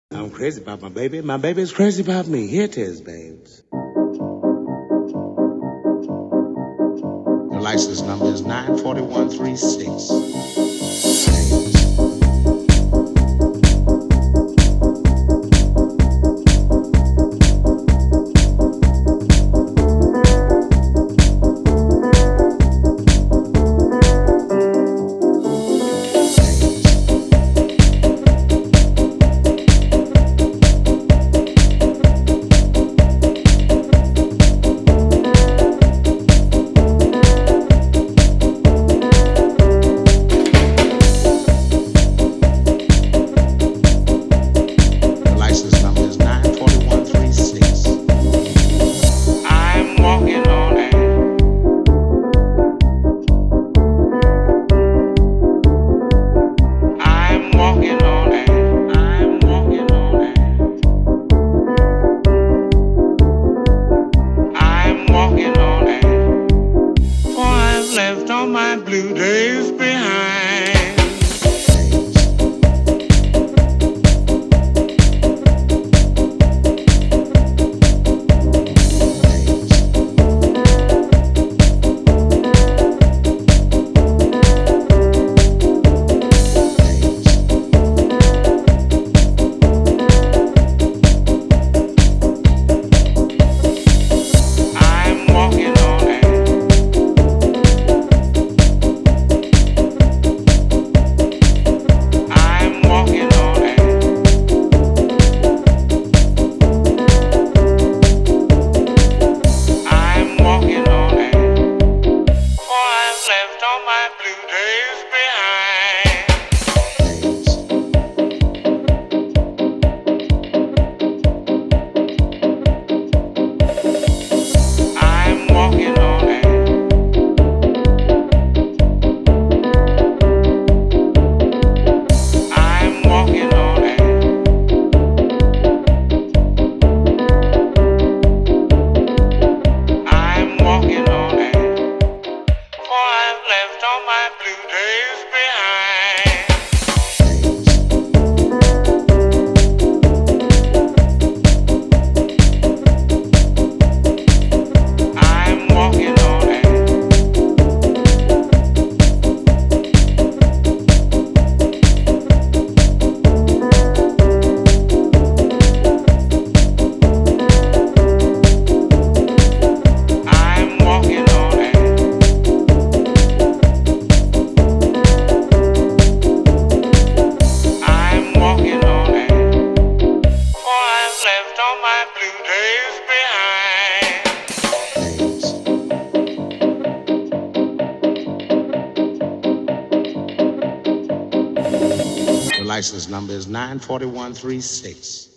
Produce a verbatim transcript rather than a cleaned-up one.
I'm crazy about my baby. My baby's crazy about me. Here it is, babes. Your license number is nine four one three six. Left all my blue days behind. Your license number is nine four one three six.